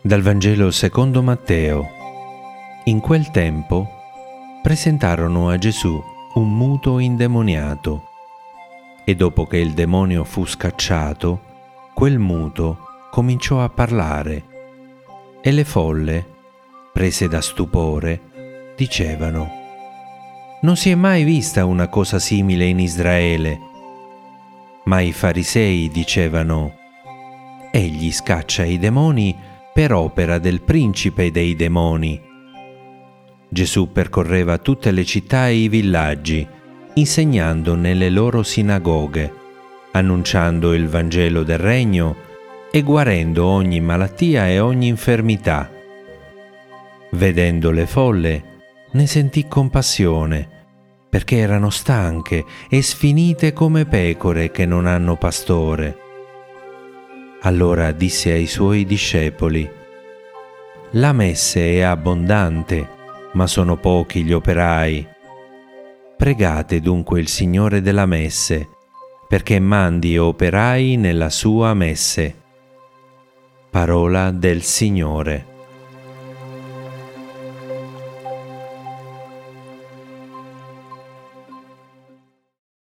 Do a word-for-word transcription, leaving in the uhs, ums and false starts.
Dal Vangelo secondo Matteo. In quel tempo presentarono a Gesù un muto indemoniato, e dopo che il demonio fu scacciato, quel muto cominciò a parlare, e le folle, prese da stupore, dicevano: «Non si è mai vista una cosa simile in Israele». Ma i farisei dicevano: «Egli scaccia i demoni per opera del principe dei demoni». Gesù percorreva tutte le città e i villaggi, insegnando nelle loro sinagoghe, annunciando il Vangelo del Regno e guarendo ogni malattia e ogni infermità. Vedendo le folle, ne sentì compassione, perché erano stanche e sfinite come pecore che non hanno pastore. Allora disse ai suoi discepoli: «La messe è abbondante, ma sono pochi gli operai. Pregate dunque il Signore della messe, perché mandi operai nella sua messe». Parola del Signore.